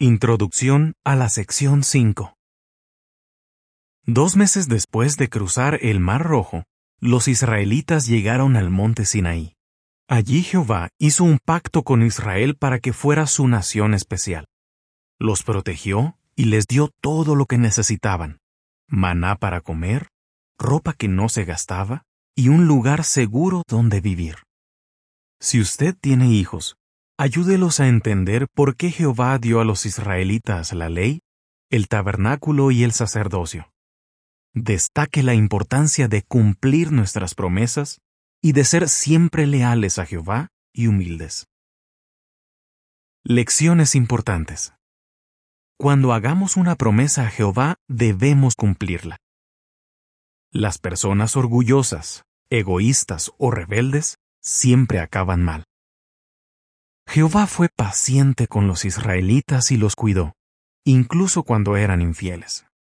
Introducción a la sección 5. 2 meses después de cruzar el Mar Rojo, los israelitas llegaron al monte Sinaí. Allí Jehová hizo un pacto con Israel para que fuera su nación especial. Los protegió y les dio todo lo que necesitaban: maná para comer, ropa que no se gastaba y un lugar seguro donde vivir. Si usted tiene hijos, ayúdelos a entender por qué Jehová dio a los israelitas la ley, el tabernáculo y el sacerdocio. Destaque la importancia de cumplir nuestras promesas y de ser siempre leales a Jehová y humildes. Lecciones importantes. Cuando hagamos una promesa a Jehová, debemos cumplirla. Las personas orgullosas, egoístas o rebeldes siempre acaban mal. Jehová fue paciente con los israelitas y los cuidó, incluso cuando eran infieles.